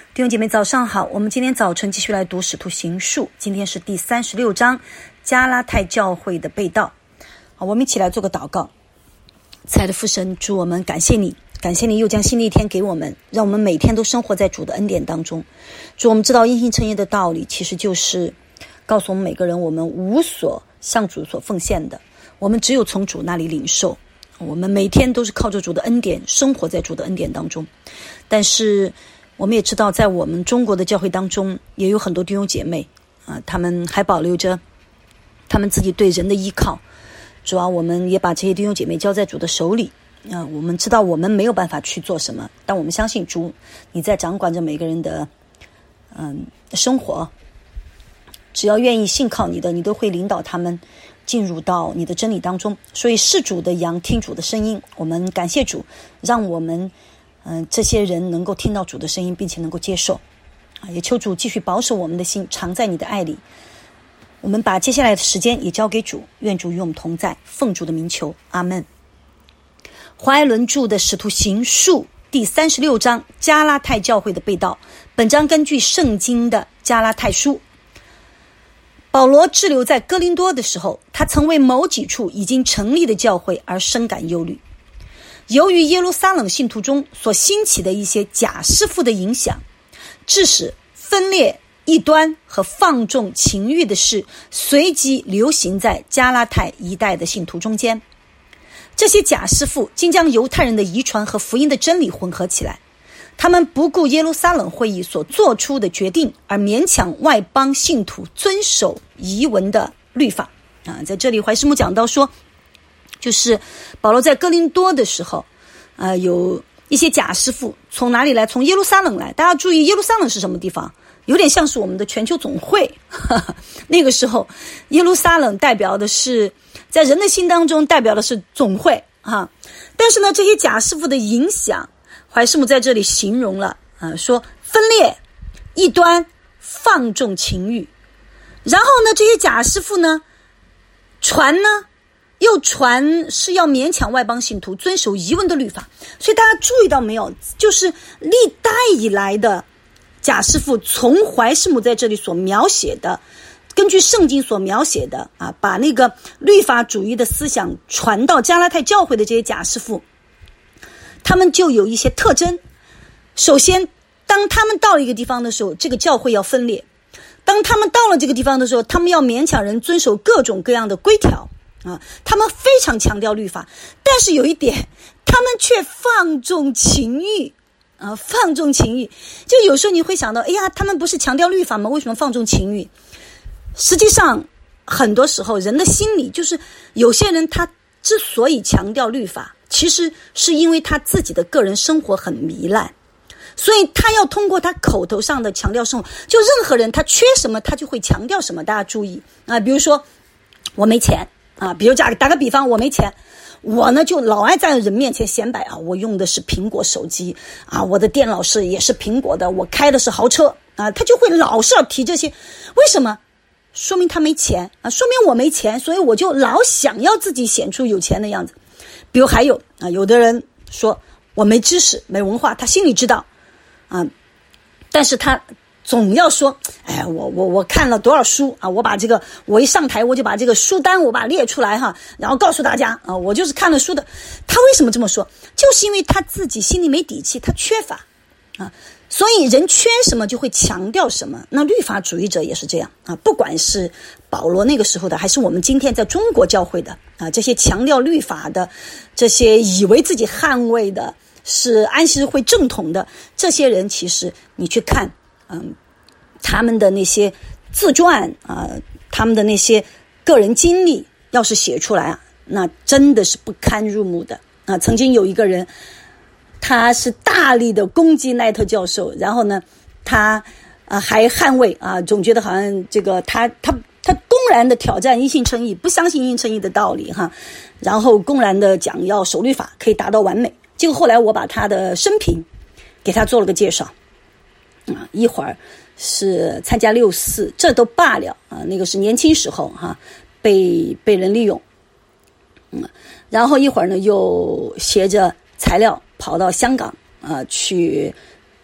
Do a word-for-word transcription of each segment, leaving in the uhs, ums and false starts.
弟兄姐妹早上好，我们今天早晨继续来读使徒行述，今天是第三十六章加拉太教会的被盗。好，我们一起来做个祷告。亲爱的父神，主，我们感谢你，感谢你又将新的一天给我们，让我们每天都生活在主的恩典当中。主，我们知道因信称义的道理其实就是告诉我们每个人，我们无所向主所奉献的，我们只有从主那里领受。我们每天都是靠着主的恩典生活在主的恩典当中。但是我们也知道，在我们中国的教会当中也有很多弟兄姐妹啊，他们还保留着他们自己对人的依靠。主啊，我们也把这些弟兄姐妹交在主的手里啊。我们知道我们没有办法去做什么，但我们相信主，你在掌管着每个人的嗯生活。只要愿意信靠你的，你都会领导他们进入到你的真理当中。所以是主的羊听主的声音，我们感谢主，让我们嗯、呃、这些人能够听到主的声音，并且能够接受。也求主继续保守我们的心，常在你的爱里。我们把接下来的时间也交给主，愿主与我们同在，奉主的名求，阿们。华爱伦著的使徒行述第三十六章加拉太教会的被盗。本章根据圣经的加拉太书。保罗滞留在哥林多的时候，他曾为某几处已经成立的教会而深感忧虑。由于耶路撒冷信徒中所兴起的一些假师傅的影响，致使分裂、异端和放纵情欲的事随即流行在加拉太一带的信徒中间。这些假师傅竟将犹太人的遗传和福音的真理混合起来，他们不顾耶路撒冷会议所做出的决定，而勉强外邦信徒遵守遗文的律法啊。在这里怀师母讲到说，就是保罗在哥林多的时候啊，有一些假师傅从哪里来？从耶路撒冷来。大家注意，耶路撒冷是什么地方？有点像是我们的全球总会。那个时候耶路撒冷代表的是，在人的心当中代表的是总会啊。但是呢，这些假师傅的影响，怀师母在这里形容了啊，说分裂、异端、放纵情欲。然后呢，这些假师傅呢，传呢又传是要勉强外邦信徒遵守遗文的律法。所以大家注意到没有，就是历代以来的假师傅，从怀师母在这里所描写的，根据圣经所描写的啊，把那个律法主义的思想传到加拉太教会的这些假师傅，他们就有一些特征。首先，当他们到了一个地方的时候，这个教会要分裂。当他们到了这个地方的时候，他们要勉强人遵守各种各样的规条啊，他们非常强调律法。但是有一点，他们却放纵情欲啊，放纵情欲。就有时候你会想到，哎呀，他们不是强调律法吗？为什么放纵情欲？实际上很多时候人的心理就是，有些人他之所以强调律法，其实是因为他自己的个人生活很糜烂，所以他要通过他口头上的强调生活。就任何人他缺什么他就会强调什么。大家注意啊，比如说我没钱啊，比如打打个比方，我没钱，我呢就老爱在人面前显摆啊，我用的是苹果手机啊，我的电脑是也是苹果的，我开的是豪车啊，他就会老是要提这些。为什么？说明他没钱啊，说明我没钱，所以我就老想要自己显出有钱的样子。比如还有啊，有的人说我没知识没文化，他心里知道啊，但是他总要说，哎，我我我看了多少书啊，我把这个，我一上台我就把这个书单我把它列出来哈，然后告诉大家啊，我就是看了书的。他为什么这么说？就是因为他自己心里没底气，他缺乏啊。所以人缺什么就会强调什么。那律法主义者也是这样啊，不管是保罗那个时候的，还是我们今天在中国教会的啊，这些强调律法的，这些以为自己捍卫的是安息日会正统的这些人，其实你去看嗯，他们的那些自传啊，他们的那些个人经历要是写出来啊，那真的是不堪入目的啊。曾经有一个人，他是大力的攻击奈特教授，然后呢他啊还捍卫啊，总觉得好像这个他他他公然的挑战因信称义，不相信因信称义的道理哈，然后公然的讲要守律法可以达到完美。结果后来我把他的生平给他做了个介绍啊，一会儿是参加六四，这都罢了啊，那个是年轻时候哈、啊，被被人利用，嗯，然后一会儿呢又携着材料跑到香港啊去，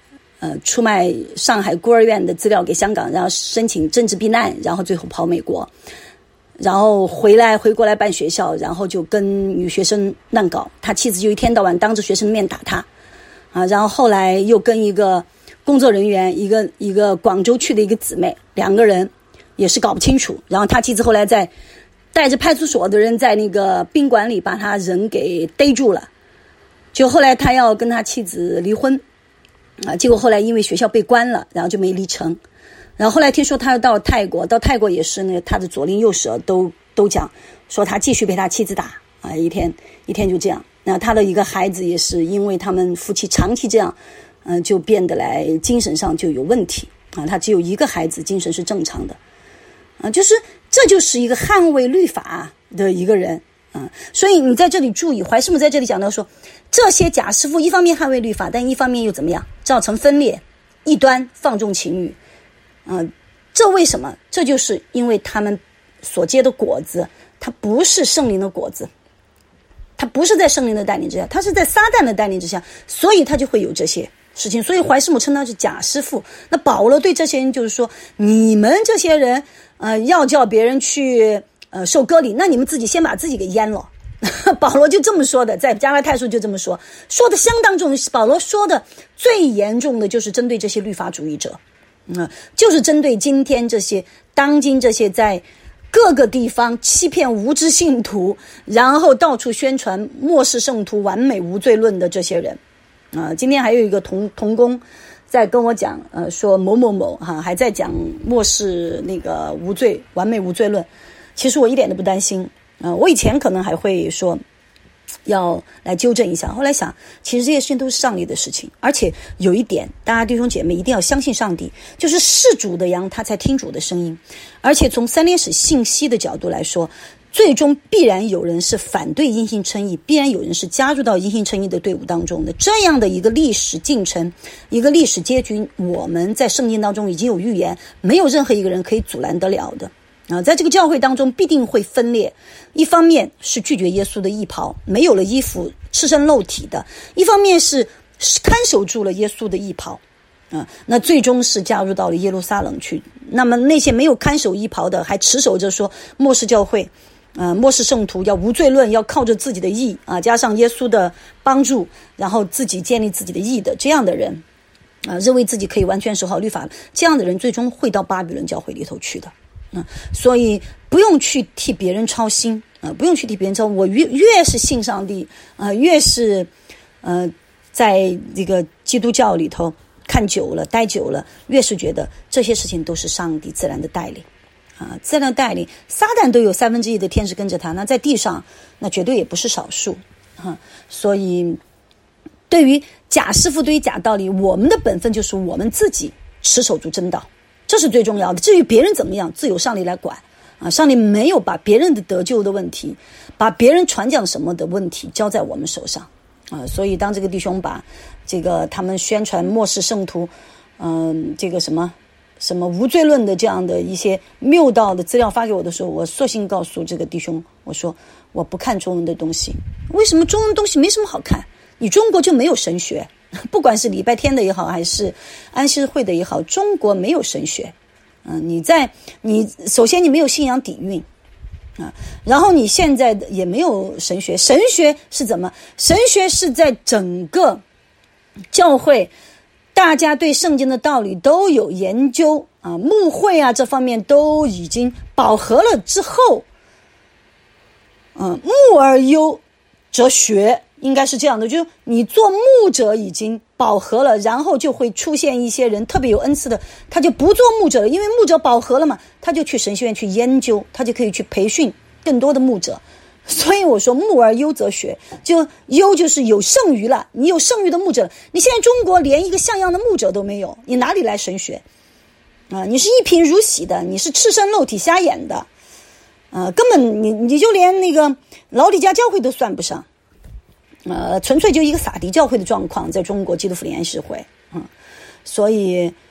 呃出卖上海孤儿院的资料给香港，然后申请政治避难，然后最后跑美国，然后回来回过来办学校，然后就跟女学生乱搞，他妻子就一天到晚当着学生的面打他啊，然后后来又跟一个工作人员，一个一个广州去的一个姊妹，两个人也是搞不清楚，然后他妻子后来在带着派出所的人在那个宾馆里把他人给逮住了，就后来他要跟他妻子离婚啊，结果后来因为学校被关了，然后就没离成。然后后来听说他又到了泰国，到泰国也是呢，他的左邻右舍都都讲说他继续被他妻子打啊，一天一天就这样。那他的一个孩子也是因为他们夫妻长期这样，嗯、呃，就变得来精神上就有问题啊。他只有一个孩子精神是正常的啊，就是这就是一个捍卫律法的一个人啊。所以你在这里注意，怀师母在这里讲到说，这些假师父一方面捍卫律法，但一方面又怎么样，造成分裂，异端，放纵情欲。嗯、呃，这为什么？这就是因为他们所结的果子，它不是圣灵的果子，它不是在圣灵的带领之下，它是在撒旦的带领之下，所以他就会有这些事情。所以怀师母称他是假师父。那保罗对这些人就是说，你们这些人，呃，要叫别人去呃受割礼，那你们自己先把自己给淹了。保罗就这么说的，在加拉太书就这么说，说的相当重。保罗说的最严重的就是针对这些律法主义者。嗯，就是针对今天这些当今这些在各个地方欺骗无知信徒，然后到处宣传末世圣徒完美无罪论的这些人啊、呃。今天还有一个同同工在跟我讲，呃，说某某某哈、啊、还在讲末世那个无罪完美无罪论。其实我一点都不担心啊、呃，我以前可能还会说要来纠正一下，后来想其实这些事情都是上帝的事情，而且有一点大家弟兄姐妹一定要相信上帝，就是是主的羊他才听主的声音。而且从三连史信息的角度来说，最终必然有人是反对因信称义，必然有人是加入到因信称义的队伍当中的，这样的一个历史进程，一个历史结局，我们在圣经当中已经有预言，没有任何一个人可以阻拦得了的啊，在这个教会当中必定会分裂，一方面是拒绝耶稣的衣袍，没有了衣服赤身露体的，一方面是看守住了耶稣的衣袍啊，那最终是加入到了耶路撒冷去。那么那些没有看守衣袍的，还持守着说末世教会呃，末世圣徒要无罪论，要靠着自己的义啊，加上耶稣的帮助，然后自己建立自己的义的这样的人啊，认为自己可以完全守好律法，这样的人最终会到巴比伦教会里头去的。嗯，所以不用去替别人操心啊、呃，不用去替别人操心。我越越是信上帝啊、呃，越是呃，在这个基督教里头看久了、待久了，越是觉得这些事情都是上帝自然的带领啊，自然的带领。撒旦都有三分之一的天使跟着他，那在地上那绝对也不是少数啊。所以，对于假师父，对于假道理，我们的本分就是我们自己持守住真道。这是最重要的，至于别人怎么样，自有上帝来管啊！上帝没有把别人的得救的问题，把别人传讲什么的问题交在我们手上啊！所以当这个弟兄把这个他们宣传末世圣徒，嗯、呃，这个什么什么无罪论的这样的一些谬道的资料发给我的时候，我索性告诉这个弟兄，我说我不看中文的东西，为什么中文东西没什么好看？你中国就没有神学？不管是礼拜天的也好，还是安息日会的也好，中国没有神学。嗯、呃，你在你首先你没有信仰底蕴啊，然后你现在也没有神学。神学是怎么？神学是在整个教会，大家对圣经的道理都有研究啊，牧会啊这方面都已经饱和了之后，嗯、呃，牧而优则学。应该是这样的，就是你做牧者已经饱和了，然后就会出现一些人特别有恩赐的，他就不做牧者了，因为牧者饱和了嘛，他就去神学院去研究，他就可以去培训更多的牧者。所以我说牧而优则学，就优就是有剩余了，你有剩余的牧者，你现在中国连一个像样的牧者都没有，你哪里来神学啊？你是一贫如洗的，你是赤身露体瞎眼的，啊，根本你你就连那个老底嘉教会都算不上。呃，纯粹就一个撒迪教会的状况，在中国基督复临安息会，嗯，所以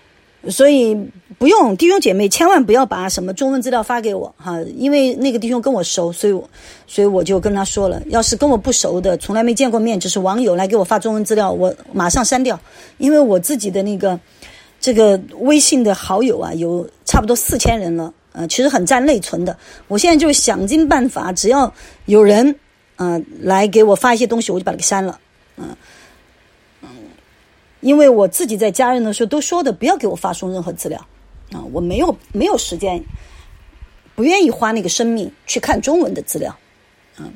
所以不用弟兄姐妹千万不要把什么中文资料发给我哈，因为那个弟兄跟我熟，所以我所以我就跟他说了，要是跟我不熟的，从来没见过面，只是网友来给我发中文资料，我马上删掉，因为我自己的那个这个微信的好友啊，有差不多四千人了，呃，其实很占内存的。我现在就想尽办法，只要有人呃来给我发一些东西，我就把它给删了，嗯、呃。因为我自己在家人的时候都说的，不要给我发送任何资料啊，我没有没有时间，不愿意花那个生命去看中文的资料啊。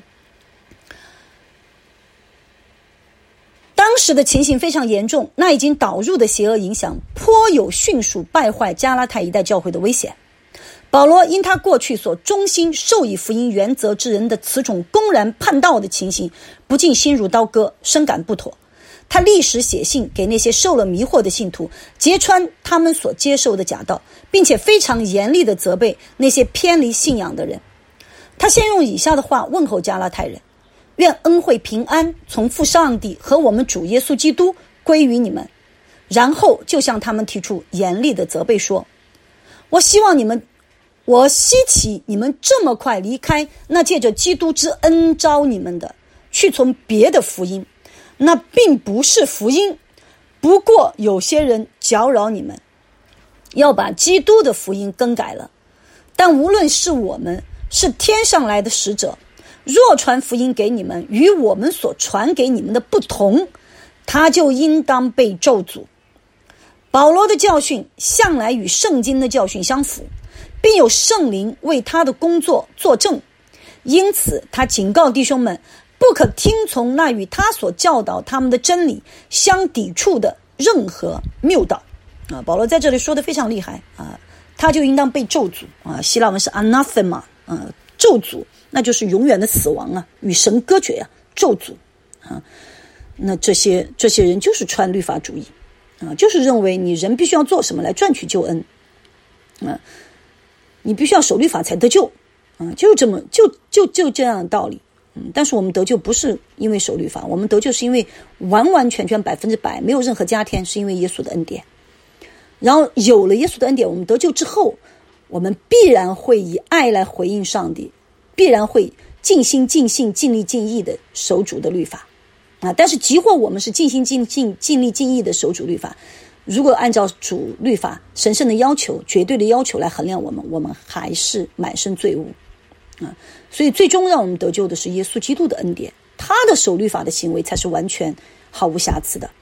当时的情形非常严重，那已经导入的邪恶影响颇有迅速败坏加拉太一带教会的危险。保罗因他过去所忠心受以福音原则之人的此种公然叛道的情形，不禁心如刀割，深感不妥。他立时写信给那些受了迷惑的信徒，揭穿他们所接受的假道，并且非常严厉地责备那些偏离信仰的人。他先用以下的话问候加拉太人：愿恩惠平安从父上帝和我们主耶稣基督归于你们。然后就向他们提出严厉的责备说：我希望你们我希奇你们这么快离开那借着基督之恩召你们的，去从别的福音，那并不是福音，不过有些人搅扰你们，要把基督的福音更改了。但无论是我们是天上来的使者，若传福音给你们与我们所传给你们的不同，他就应当被咒诅。保罗的教训向来与圣经的教训相符，并有圣灵为他的工作作证，因此他警告弟兄们不可听从那与他所教导他们的真理相抵触的任何谬道啊。保罗在这里说的非常厉害啊，他就应当被咒诅啊，希腊文是 anathema 啊，咒诅，那就是永远的死亡啊，与神隔绝啊，咒诅啊。那这些这些人就是传律法主义啊，就是认为你人必须要做什么来赚取救恩啊，你必须要守律法才得救啊，就这么就就就这样的道理。但是我们得救不是因为守律法，我们得救是因为完完全全百分之百没有任何加添，是因为耶稣的恩典。然后有了耶稣的恩典，我们得救之后，我们必然会以爱来回应上帝，必然会尽心尽性尽力尽意的守主的律法啊。但是即或我们是尽心尽尽尽力尽意的守主律法，如果按照主律法神圣的要求绝对的要求来衡量我们，我们还是满身罪污啊。所以最终让我们得救的是耶稣基督的恩典，他的守律法的行为才是完全毫无瑕疵的。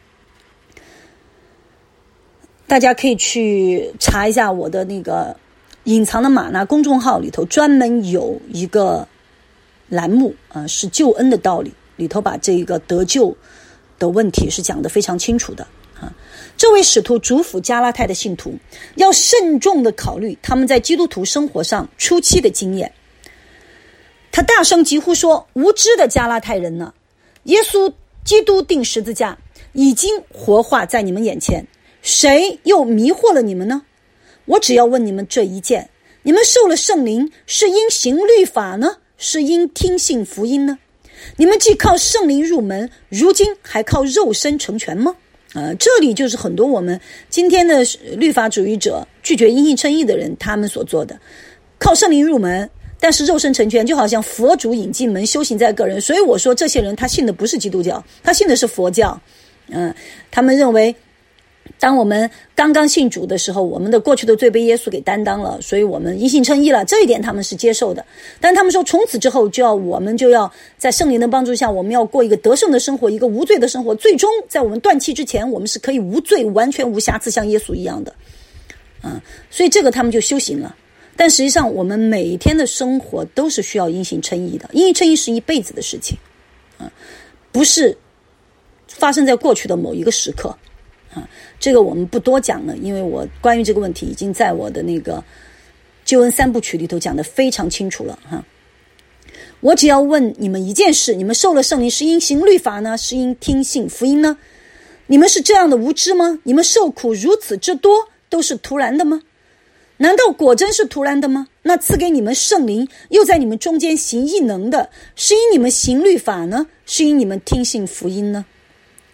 大家可以去查一下我的那个隐藏的玛纳公众号里头，专门有一个栏目啊、呃，是救恩的道理，里头把这个得救的问题是讲得非常清楚的啊。这位使徒嘱咐加拉太的信徒要慎重地考虑他们在基督徒生活上初期的经验。他大声疾呼说：无知的加拉太人呢，耶稣基督钉十字架已经活化在你们眼前，谁又迷惑了你们呢？我只要问你们这一件：你们受了圣灵是因行律法呢，是因听信福音呢？你们既靠圣灵入门，如今还靠肉身成全吗？呃，这里就是很多我们今天的律法主义者拒绝因信称义的人他们所做的，靠圣灵入门，但是肉身成全，就好像佛主引进门，修行在个人。所以我说这些人他信的不是基督教，他信的是佛教。嗯、呃，他们认为当我们刚刚信主的时候，我们的过去的罪被耶稣给担当了，所以我们因信称义了，这一点他们是接受的。但他们说从此之后就要我们就要在圣灵的帮助下，我们要过一个得胜的生活，一个无罪的生活，最终在我们断气之前，我们是可以无罪完全无瑕疵像耶稣一样的。嗯，所以这个他们就修行了。但实际上我们每一天的生活都是需要因信称义的，因信称义是一辈子的事情啊，不是发生在过去的某一个时刻啊。这个我们不多讲了，因为我关于这个问题已经在我的那个救恩三部曲里头讲得非常清楚了哈。我只要问你们一件事：你们受了圣灵是因行律法呢，是因听信福音呢？你们是这样的无知吗？你们受苦如此之多，都是突然的吗？难道果真是突然的吗？那赐给你们圣灵又在你们中间行异能的，是因你们行律法呢，是因你们听信福音呢？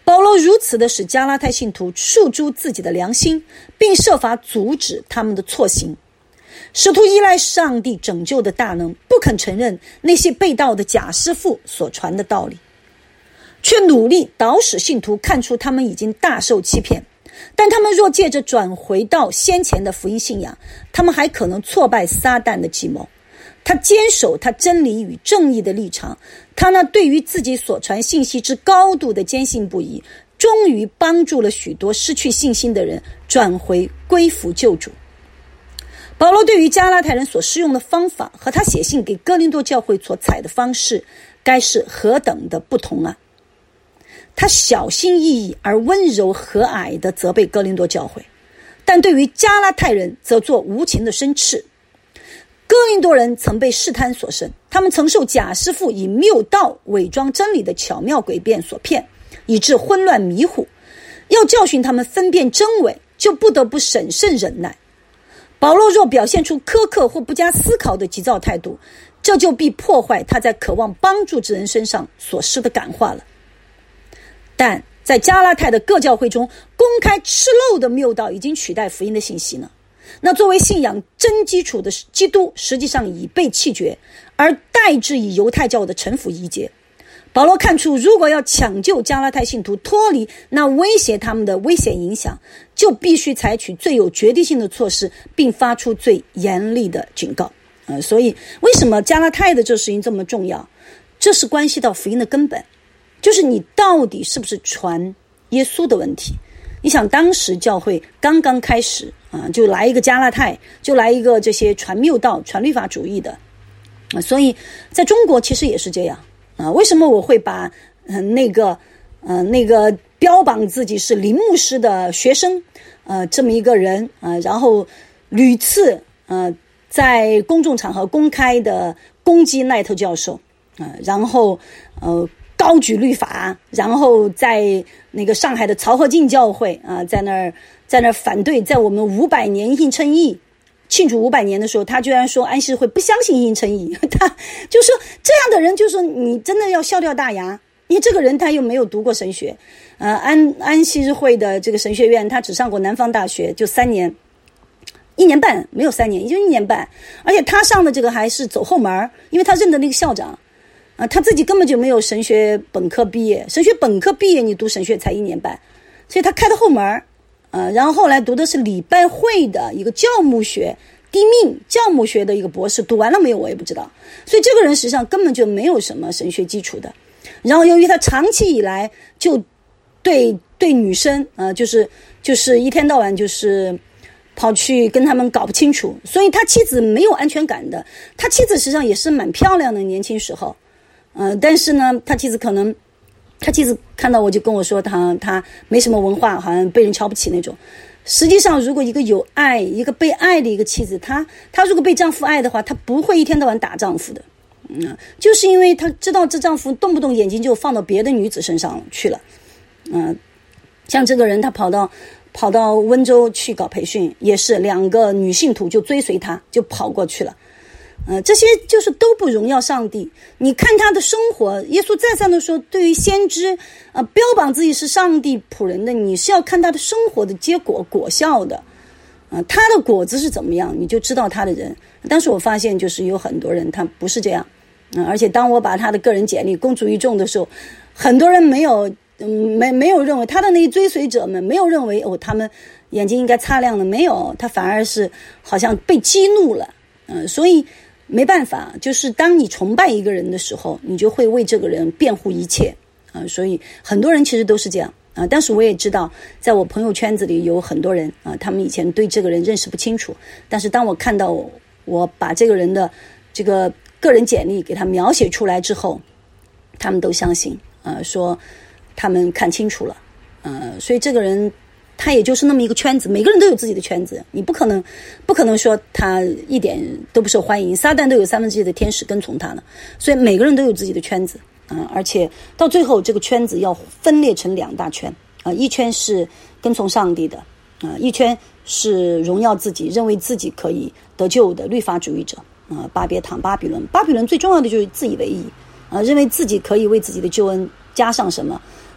保罗如此的使加拉太信徒诉诸自己的良心，并设法阻止他们的错行。使徒依赖上帝拯救的大能，不肯承认那些被盗的假师傅所传的道理，却努力导使信徒看出他们已经大受欺骗。但他们若借着转回到先前的福音信仰，他们还可能挫败撒旦的计谋。他坚守他真理与正义的立场，他那对于自己所传信息之高度的坚信不疑，终于帮助了许多失去信心的人转回归服救主。保罗对于加拉太人所施用的方法和他写信给哥林多教会所采的方式该是何等的不同啊！他小心翼翼而温柔和蔼地责备哥林多教会，但对于加拉太人则做无情的申斥。哥林多人曾被试探所胜，他们曾受假师傅以谬道伪装真理的巧妙诡辩所骗，以致混乱迷糊。要教训他们分辨真伪，就不得不审慎忍耐。保罗若表现出苛刻或不加思考的急躁态度，这就必破坏他在渴望帮助之人身上所施的感化了。但在加拉太的各教会中，公开吃漏的谬道已经取代福音的信息呢。那作为信仰真基础的基督实际上已被弃绝，而代之以犹太教的臣服仪节。保罗看出，如果要抢救加拉太信徒脱离那威胁他们的危险影响，就必须采取最有决定性的措施，并发出最严厉的警告。呃，所以为什么加拉太的这事情这么重要？这是关系到福音的根本，就是你到底是不是传耶稣的问题。你想当时教会刚刚开始啊，就来一个加拉太，就来一个这些传谬道、传律法主义的啊，所以在中国其实也是这样啊。为什么我会把、呃、那个呃那个标榜自己是林牧师的学生呃这么一个人啊，然后屡次呃在公众场合公开的攻击奈特教授啊，然后呃高举律法，然后在那个上海的曹和敬教会啊，在那儿在那儿反对，在我们五百年应称义庆祝五百年的时候，他居然说安息日会不相信应称义，他就说这样的人，就说你真的要笑掉大牙，因为这个人他又没有读过神学，呃，安安息日会的这个神学院，他只上过南方大学，就三年。一年半没有三年，也就一年半，而且他上的这个还是走后门，因为他认得那个校长啊，他自己根本就没有神学本科毕业，神学本科毕业你读神学才一年半，所以他开的后门，呃，然后后来读的是礼拜会的一个教牧学，低命教牧学的一个博士，读完了没有我也不知道，所以这个人实际上根本就没有什么神学基础的。然后由于他长期以来就对对女生呃，就是就是一天到晚就是跑去跟他们搞不清楚，所以他妻子没有安全感的。他妻子实际上也是蛮漂亮的，年轻时候，呃，但是呢，他妻子可能，他妻子看到我就跟我说他他没什么文化，好像被人瞧不起那种。实际上，如果一个有爱、一个被爱的一个妻子，她她如果被丈夫爱的话，她不会一天到晚打丈夫的，嗯，就是因为她知道这丈夫动不动眼睛就放到别的女子身上去了，嗯、呃，像这个人他跑到。跑到温州去搞培训，也是两个女信徒就追随他，就跑过去了。呃，这些就是都不荣耀上帝。你看他的生活，耶稣再三的说，对于先知，呃，标榜自己是上帝仆人的，你是要看他的生活的结果果效的。呃，他的果子是怎么样，你就知道他的人。但是我发现，就是有很多人他不是这样。嗯、呃，而且当我把他的个人简历公诸于众的时候，很多人没有。嗯，没没有认为他的那些追随者们没有认为哦，他们眼睛应该擦亮了，没有，他反而是好像被激怒了，嗯、呃，所以没办法，就是当你崇拜一个人的时候，你就会为这个人辩护一切啊、呃，所以很多人其实都是这样啊、呃，但是我也知道，在我朋友圈子里有很多人啊、呃，他们以前对这个人认识不清楚，但是当我看到我我把这个人的这个个人简历给他描写出来之后，他们都相信啊、呃，说。他们看清楚了，呃，所以这个人他也就是那么一个圈子，每个人都有自己的圈子，你不可能不可能说他一点都不受欢迎，撒旦都有三分之一的天使跟从他呢，所以每个人都有自己的圈子啊、呃，而且到最后这个圈子要分裂成两大圈啊、呃，一圈是跟从上帝的啊、呃，一圈是荣耀自己，认为自己可以得救的律法主义者啊、呃，巴别堂巴比伦，巴比伦最重要的就是自以为意啊、呃，认为自己可以为自己的救恩加上什么。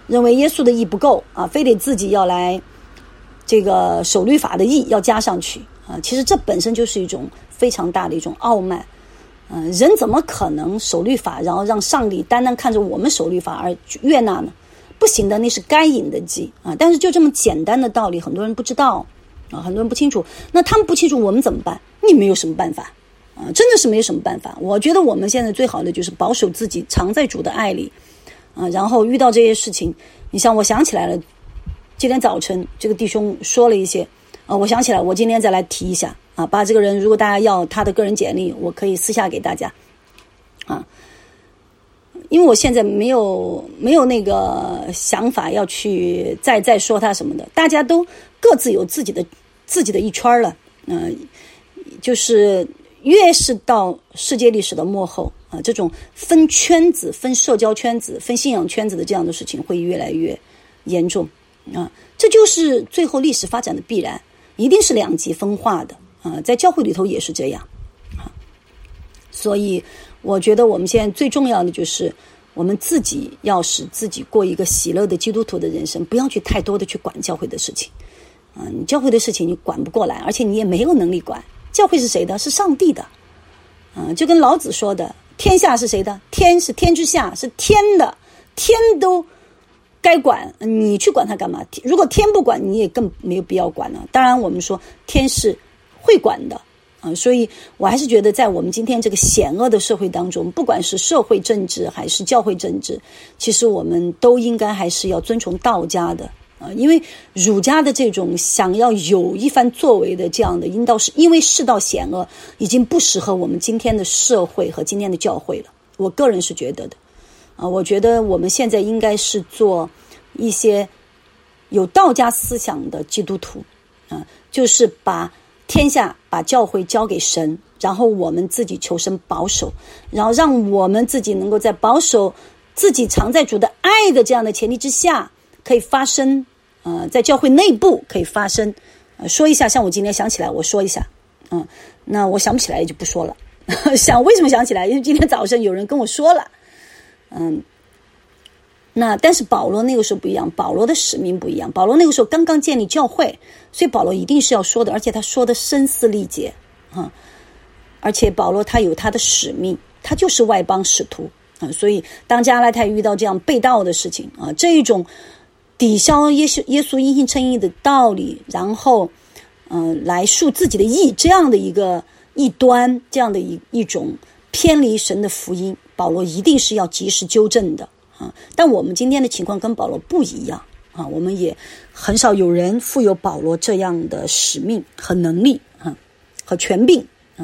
认为耶稣的义不够啊，非得自己要来这个守律法的义要加上去啊。其实这本身就是一种非常大的一种傲慢。嗯、呃，人怎么可能守律法，然后让上帝单单看着我们守律法而悦纳呢？不行的，那是该隐的忌啊。但是就这么简单的道理，很多人不知道啊，很多人不清楚。那他们不清楚，我们怎么办？你没有什么办法啊，真的是没有什么办法。我觉得我们现在最好的就是保守自己，常在主的爱里啊。然后遇到这些事情，你像我想起来了，今天早晨这个弟兄说了一些啊，我想起来，我今天再来提一下。啊，把这个人，如果大家要他的个人简历，我可以私下给大家，啊，因为我现在没有没有那个想法要去再再说他什么的，大家都各自有自己的自己的一圈了，嗯、呃，就是越是到世界历史的末后啊，这种分圈子、分社交圈子、分信仰圈子的这样的事情会越来越严重啊，这就是最后历史发展的必然，一定是两极分化的。啊，在教会里头也是这样，啊，所以我觉得我们现在最重要的就是我们自己要使自己过一个喜乐的基督徒的人生，不要去太多的去管教会的事情，啊，你教会的事情你管不过来，而且你也没有能力管。教会是谁的？是上帝的，啊，就跟老子说的，天下是谁的？天是天之下，是天的，天都该管，你去管它干嘛？如果天不管，你也更没有必要管了。当然，我们说天是会管的啊，所以我还是觉得在我们今天这个险恶的社会当中，不管是社会政治还是教会政治，其实我们都应该还是要遵从道家的啊，因为儒家的这种想要有一番作为的这样的，因道是因为世道险恶，已经不适合我们今天的社会和今天的教会了。我个人是觉得的啊，我觉得我们现在应该是做一些有道家思想的基督徒啊，就是把天下把教会交给神，然后我们自己求神保守，然后让我们自己能够在保守自己常在主的爱的这样的前提之下，可以发生呃，在教会内部可以发生呃，说一下，像我今天想起来我说一下嗯、呃，那我想不起来也就不说了想为什么想起来，因为今天早上有人跟我说了嗯。那但是保罗那个时候不一样，保罗的使命不一样，保罗那个时候刚刚建立教会，所以保罗一定是要说的，而且他说的声嘶力竭啊！而且保罗他有他的使命，他就是外邦使徒啊！所以当加拉太遇到这样背道的事情啊，这一种抵消耶稣耶稣因信称义的道理，然后嗯、呃、来述自己的义，这样的一个异端，这样的一一种偏离神的福音，保罗一定是要及时纠正的。啊，但我们今天的情况跟保罗不一样啊，我们也很少有人负有保罗这样的使命和能力啊和权柄啊。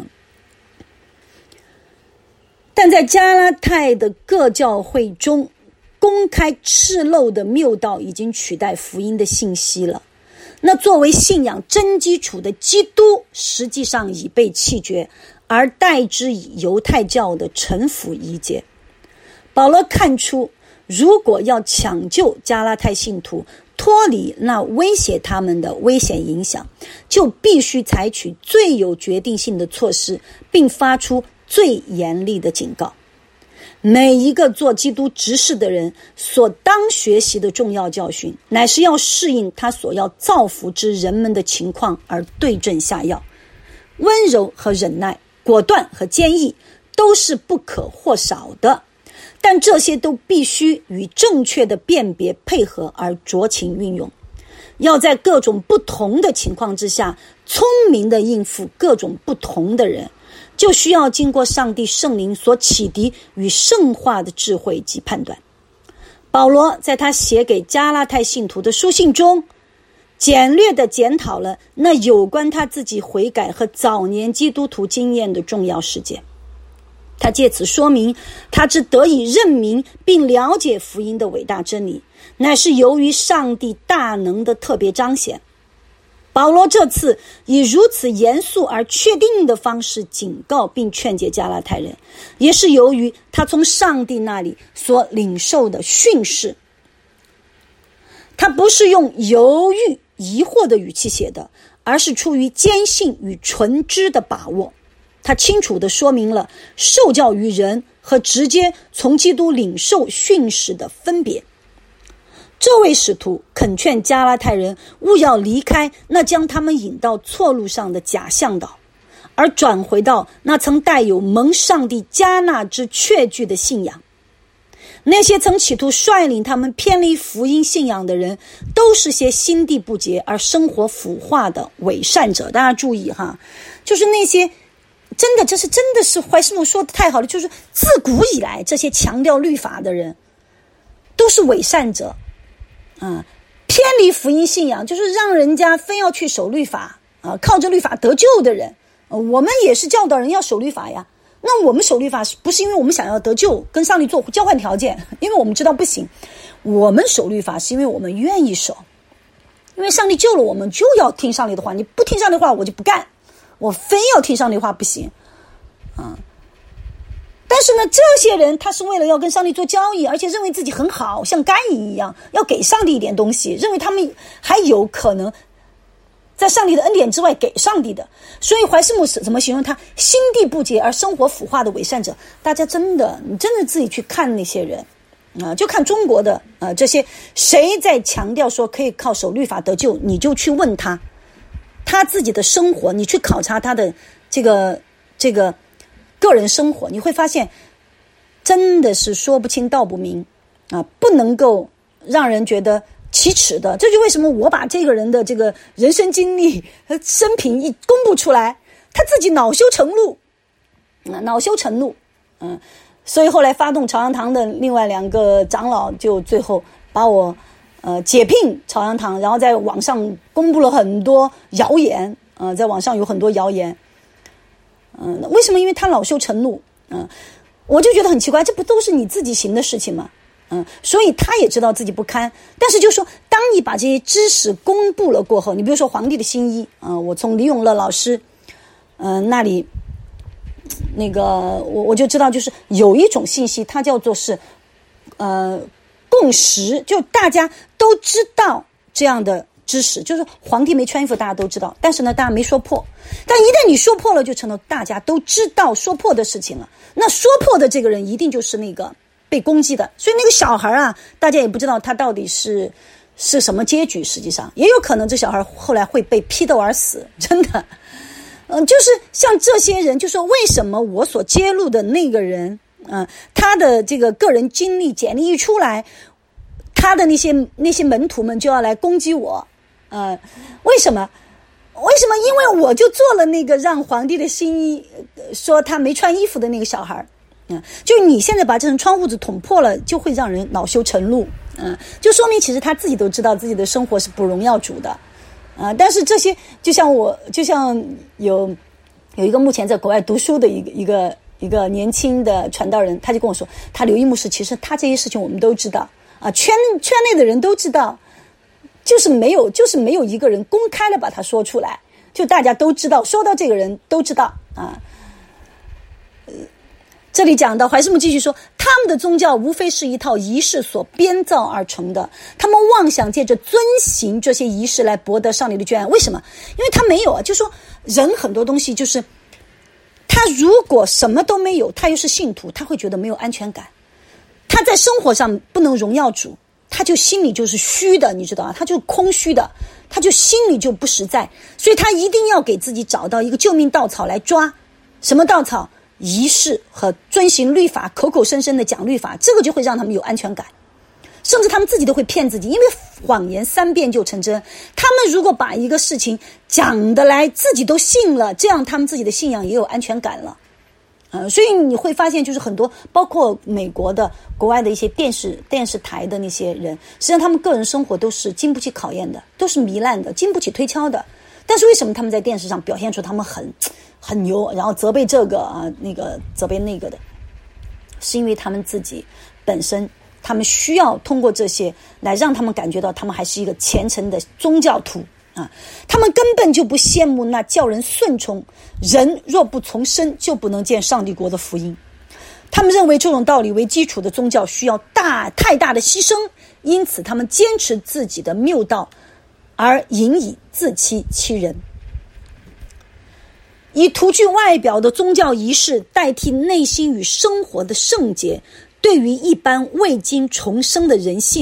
但在加拉太的各教会中，公开赤露的谬道已经取代福音的信息了。那作为信仰真基础的基督，实际上已被弃绝，而代之以犹太教的臣服仪节。保罗看出，如果要抢救加拉太信徒脱离那威胁他们的危险影响，就必须采取最有决定性的措施，并发出最严厉的警告。每一个做基督执事的人所当学习的重要教训，乃是要适应他所要造福之人们的情况而对症下药。温柔和忍耐，果断和坚毅，都是不可或少的，但这些都必须与正确的辨别配合而酌情运用。要在各种不同的情况之下，聪明地应付各种不同的人，就需要经过上帝圣灵所启迪与圣化的智慧及判断。保罗在他写给加拉太信徒的书信中，简略地检讨了那有关他自己悔改和早年基督徒经验的重要事件。他借此说明，他之得以认明并了解福音的伟大真理，乃是由于上帝大能的特别彰显。保罗这次以如此严肃而确定的方式警告并劝解加拉太人，也是由于他从上帝那里所领受的训示。他不是用犹豫疑惑的语气写的，而是出于坚信与纯知的把握。他清楚地说明了受教于人和直接从基督领受训示的分别。 这位使徒恳劝加拉太人勿要离开那将他们引到错路上的假向导，而转回到那曾带有蒙上帝加纳之确据的信仰。那些曾企图率领他们偏离福音信仰的人，都是些心地不洁而生活腐化的伪善者。大家注意哈，就是那些真的，这是真的是怀师母说的太好了，就是自古以来这些强调律法的人都是伪善者啊，偏离福音信仰，就是让人家非要去守律法啊，靠着律法得救的人。呃、我们也是教导人要守律法呀。那我们守律法不是因为我们想要得救，跟上帝做交换条件，因为我们知道不行。我们守律法是因为我们愿意守，因为上帝救了我们，就要听上帝的话。你不听上帝的话，我就不干，我非要听上帝的话不行啊。但是呢，这些人他是为了要跟上帝做交易，而且认为自己很好，像该隐一样，要给上帝一点东西，认为他们还有可能在上帝的恩典之外给上帝的。所以怀师母怎么形容他？心地不洁而生活腐化的伪善者。大家真的你真的自己去看那些人啊、呃，就看中国的啊、呃、这些谁在强调说可以靠守律法得救，你就去问他他自己的生活，你去考察他的这个这个个人生活，你会发现真的是说不清道不明啊，不能够让人觉得启齿的。这就为什么我把这个人的这个人生经历和生平一公布出来，他自己恼羞成怒，啊，恼羞成怒，嗯，所以后来发动朝阳堂的另外两个长老，就最后把我呃解聘朝阳堂，然后在网上公布了很多谣言，呃，在网上有很多谣言，嗯、呃，为什么？因为他恼羞成怒，嗯、呃，我就觉得很奇怪，这不都是你自己行的事情吗？嗯，所以他也知道自己不堪，但是就说当你把这些知识公布了过后，你比如说皇帝的新衣啊、呃，我从李永乐老师嗯、呃、那里那个我我就知道，就是有一种信息它叫做是呃共识，就大家都知道这样的知识，就是皇帝没穿衣服大家都知道，但是呢大家没说破，但一旦你说破了，就成了大家都知道说破的事情了。那说破的这个人一定就是那个被攻击的，所以那个小孩啊，大家也不知道他到底是是什么结局，实际上也有可能这小孩后来会被批斗而死，真的。嗯、呃，就是像这些人，就说为什么我所揭露的那个人，嗯、呃，他的这个个人经历简历一出来，他的那些那些门徒们就要来攻击我，呃，为什么？为什么？因为我就做了那个让皇帝的新衣说他没穿衣服的那个小孩。嗯，就你现在把这层窗户纸捅破了，就会让人恼羞成怒。嗯，就说明其实他自己都知道自己的生活是不荣耀主的。啊、呃，但是这些就像我，就像有有一个目前在国外读书的一个一个一个年轻的传道人，他就跟我说，他刘一牧师其实他这些事情我们都知道啊，圈圈内的人都知道，就是没有就是没有一个人公开的把他说出来，就大家都知道，说到这个人都知道啊。呃这里讲到怀师母继续说，他们的宗教无非是一套仪式所编造而成的，他们妄想借着遵行这些仪式来博得上帝的眷爱。为什么？因为他没有啊，就说人很多东西就是他如果什么都没有，他又是信徒，他会觉得没有安全感，他在生活上不能荣耀主，他就心里就是虚的，你知道啊，他就空虚的，他就心里就不实在，所以他一定要给自己找到一个救命稻草来抓。什么稻草？仪式和遵行律法，口口声声的讲律法，这个就会让他们有安全感，甚至他们自己都会骗自己，因为谎言三遍就成真。他们如果把一个事情讲得来自己都信了，这样他们自己的信仰也有安全感了。呃，所以你会发现就是很多包括美国的国外的一些电视电视台的那些人，实际上他们个人生活都是经不起考验的，都是糜烂的，经不起推敲的。但是为什么他们在电视上表现出他们很很牛，然后责备这个啊那个责备那个的，是因为他们自己本身他们需要通过这些来让他们感觉到他们还是一个虔诚的宗教徒啊，他们根本就不羡慕那叫人顺从，人若不从生就不能见上帝国的福音。他们认为这种道理为基础的宗教需要大太大的牺牲，因此他们坚持自己的谬道，而引以自欺欺人，以图具外表的宗教仪式代替内心与生活的圣洁，对于一般未经重生的人性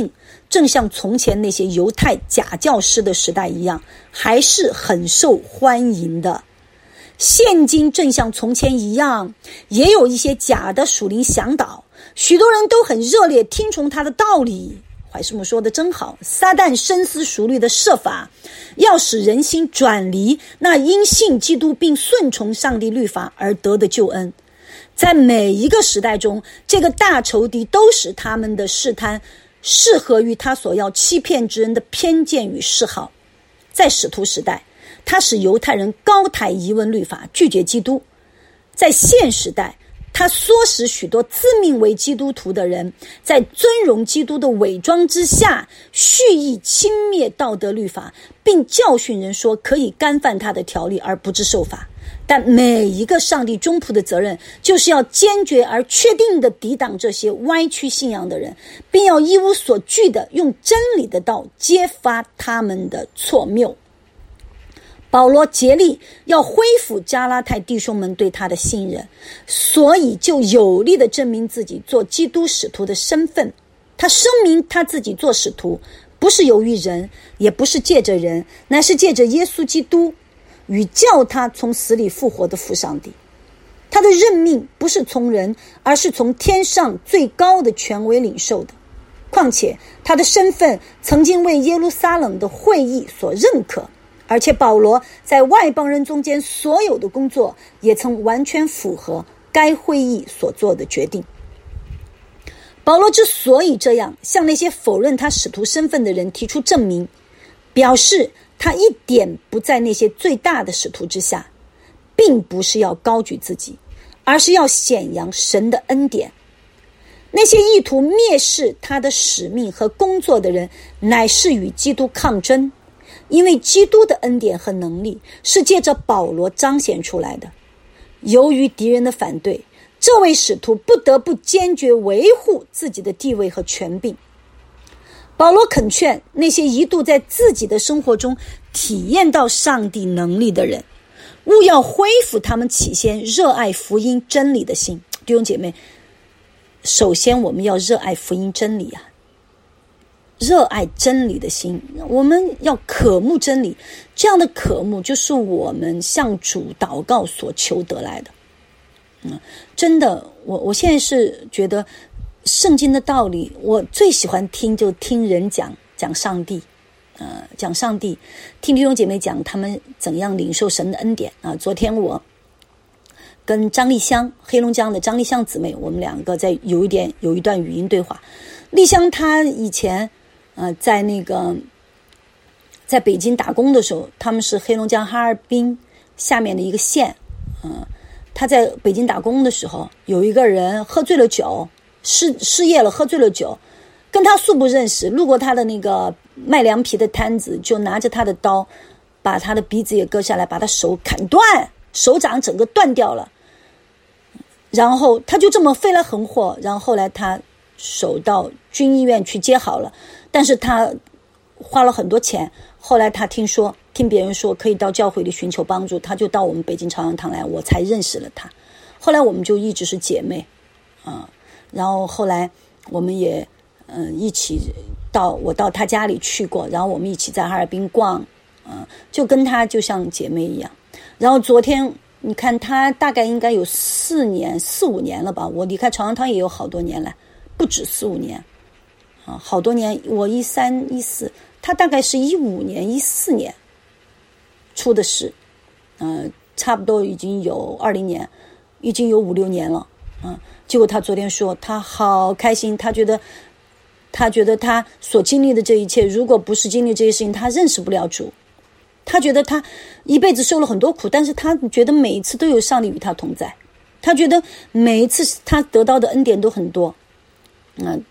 正像从前那些犹太假教师的时代一样，还是很受欢迎的。现今正像从前一样，也有一些假的属灵向导，许多人都很热烈听从他的道理。怀师母说的真好，撒旦深思熟虑的设法要使人心转离那因信基督并顺从上帝律法而得的救恩。在每一个时代中，这个大仇敌都使他们的试探适合于他所要欺骗之人的偏见与嗜好。在使徒时代，他使犹太人高抬疑问律法，拒绝基督。在现时代，他唆使许多自命为基督徒的人在尊荣基督的伪装之下，蓄意轻蔑道德律法，并教训人说可以干犯他的条例而不知受罚。但每一个上帝忠仆的责任，就是要坚决而确定地抵挡这些歪曲信仰的人，并要一无所惧地用真理的道揭发他们的错谬。保罗竭力要恢复加拉太弟兄们对他的信任，所以就有力地证明自己做基督使徒的身份。他声明他自己做使徒，不是由于人，也不是借着人，乃是借着耶稣基督与叫他从死里复活的父上帝。他的任命不是从人，而是从天上最高的权威领受的。况且他的身份曾经为耶路撒冷的会议所认可，而且保罗在外邦人中间所有的工作也曾完全符合该会议所做的决定。保罗之所以这样向那些否认他使徒身份的人提出证明，表示他一点不在那些最大的使徒之下，并不是要高举自己，而是要显扬神的恩典。那些意图蔑视他的使命和工作的人，乃是与基督抗争，因为基督的恩典和能力是借着保罗彰显出来的。由于敌人的反对，这位使徒不得不坚决维护自己的地位和权柄。保罗恳劝那些一度在自己的生活中体验到上帝能力的人，务要恢复他们起先热爱福音真理的心。弟兄姐妹，首先我们要热爱福音真理啊，热爱真理的心，我们要渴慕真理，这样的渴慕就是我们向主祷告所求得来的。嗯，真的，我我现在是觉得圣经的道理，我最喜欢听就听人讲讲上帝，呃，讲上帝，听弟兄姐妹讲他们怎样领受神的恩典啊。昨天我跟张丽香，黑龙江的张丽香姊妹，我们两个在有一点有一段语音对话。丽香她以前呃在那个在北京打工的时候，他们是黑龙江哈尔滨下面的一个县，嗯、呃，她在北京打工的时候，有一个人喝醉了酒。失失业了，喝醉了酒，跟他素不认识，路过他的那个卖凉皮的摊子，就拿着他的刀把他的鼻子也割下来，把他手砍断，手掌整个断掉了。然后他就这么飞来横祸，然后后来他手到军医院去接好了，但是他花了很多钱，后来他听说听别人说可以到教会里寻求帮助，他就到我们北京朝阳堂来，我才认识了他。后来我们就一直是姐妹啊、呃然后后来我们也嗯、呃、一起到我到他家里去过，然后我们一起在哈尔滨逛，嗯、呃，就跟他就像姐妹一样。然后昨天你看他大概应该有四年四五年了吧，我离开朝阳堂也有好多年了，不止四五年啊，好多年。我一三一四，他大概是一五年一四年出的事，嗯、呃，差不多已经有二零年，已经有五六年了，嗯、呃。结果他昨天说他好开心，他觉得他觉得他所经历的这一切，如果不是经历这些事情，他认识不了主。他觉得他一辈子受了很多苦，但是他觉得每一次都有上帝与他同在，他觉得每一次他得到的恩典都很多。嗯，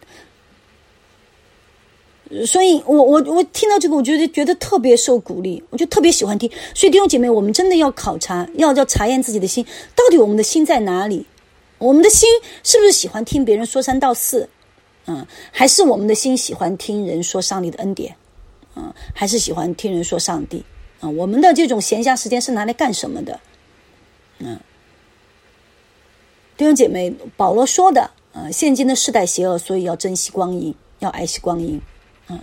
所以我我我听到这个，我觉得觉得特别受鼓励，我就特别喜欢听。所以弟兄姐妹，我们真的要考察，要要查验自己的心，到底我们的心在哪里？我们的心是不是喜欢听别人说三道四，嗯，还是我们的心喜欢听人说上帝的恩典，嗯，还是喜欢听人说上帝啊、嗯？我们的这种闲暇时间是拿来干什么的？嗯，弟兄姐妹，保罗说的，呃，现今的世代邪恶，所以要珍惜光阴，要爱惜光阴，嗯，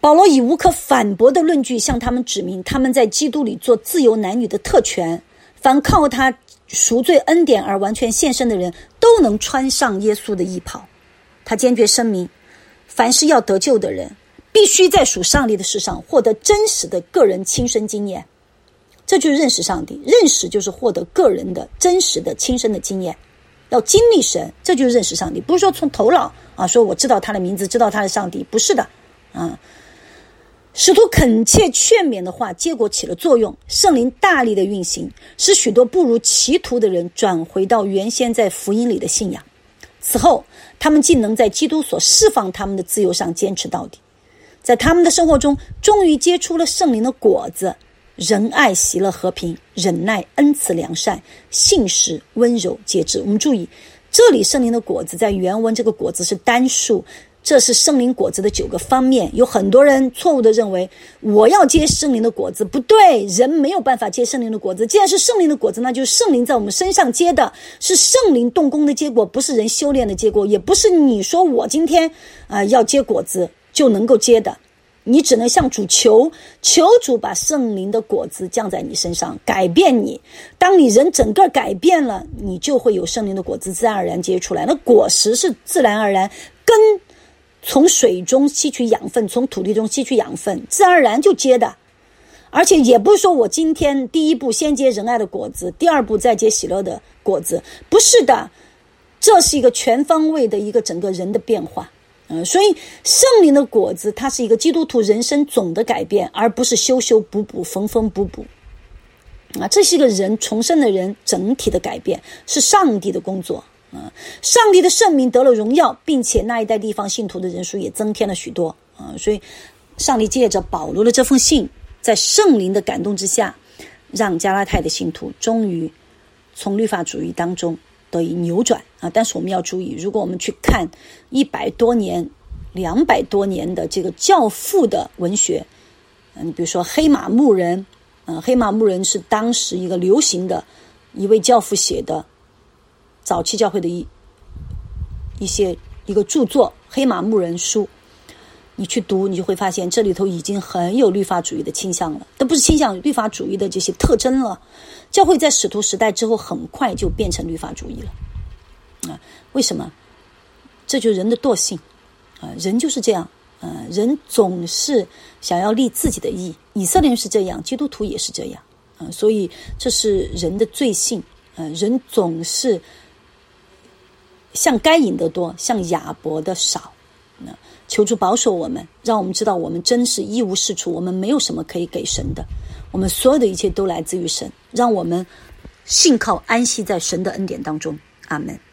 保罗以无可反驳的论据向他们指明，他们在基督里做自由男女的特权，凡靠他赎罪恩典而完全献身的人，都能穿上耶稣的衣袍。他坚决声明，凡是要得救的人，必须在属上帝的事上获得真实的个人亲身经验。这就是认识上帝，认识就是获得个人的真实的亲身的经验，要经历神，这就是认识上帝。不是说从头脑啊，说我知道他的名字，知道他的上帝，不是的啊。使徒恳切劝勉的话结果起了作用，圣灵大力的运行，使许多不如歧途的人转回到原先在福音里的信仰。此后他们竟能在基督所释放他们的自由上坚持到底，在他们的生活中终于结出了圣灵的果子，仁爱喜乐和平忍耐恩慈良善信实温柔节制。我们注意，这里圣灵的果子在原文这个果子是单数，这是圣灵果子的九个方面。有很多人错误的认为我要结圣灵的果子，不对，人没有办法结圣灵的果子。既然是圣灵的果子，那就是圣灵在我们身上结的，是圣灵动工的结果，不是人修炼的结果，也不是你说我今天、呃、要结果子就能够结的。你只能向主求，求主把圣灵的果子降在你身上，改变你。当你人整个改变了，你就会有圣灵的果子自然而然结出来。那果实是自然而然，根从水中吸取养分，从土地中吸取养分，自然而然就结的。而且也不是说我今天第一步先结仁爱的果子，第二步再结喜乐的果子，不是的，这是一个全方位的一个整个人的变化。嗯，所以圣灵的果子它是一个基督徒人生总的改变，而不是修修补补缝缝补补啊，这是一个人重生的人整体的改变，是上帝的工作啊。上帝的圣名得了荣耀，并且那一带地方信徒的人数也增添了许多啊。所以上帝借着保罗的这封信，在圣灵的感动之下，让加拉太的信徒终于从律法主义当中得以扭转啊！但是我们要注意，如果我们去看一百多年、两百多年的这个教父的文学，嗯，比如说黑马牧人，嗯，黑马牧人是当时一个流行的一位教父写的早期教会的一一些一个著作《黑马牧人书》，你去读，你就会发现这里头已经很有律法主义的倾向了，都不是倾向，律法主义的这些特征了。教会在使徒时代之后很快就变成律法主义了啊？为什么？这就是人的惰性啊！人就是这样啊！人总是想要立自己的义，以色列人是这样，基督徒也是这样啊！所以这是人的罪性啊！人总是像该隐的多，像亚伯的少。求主保守我们，让我们知道我们真是一无是处，我们没有什么可以给神的，我们所有的一切都来自于神，让我们信靠安息在神的恩典当中。阿们。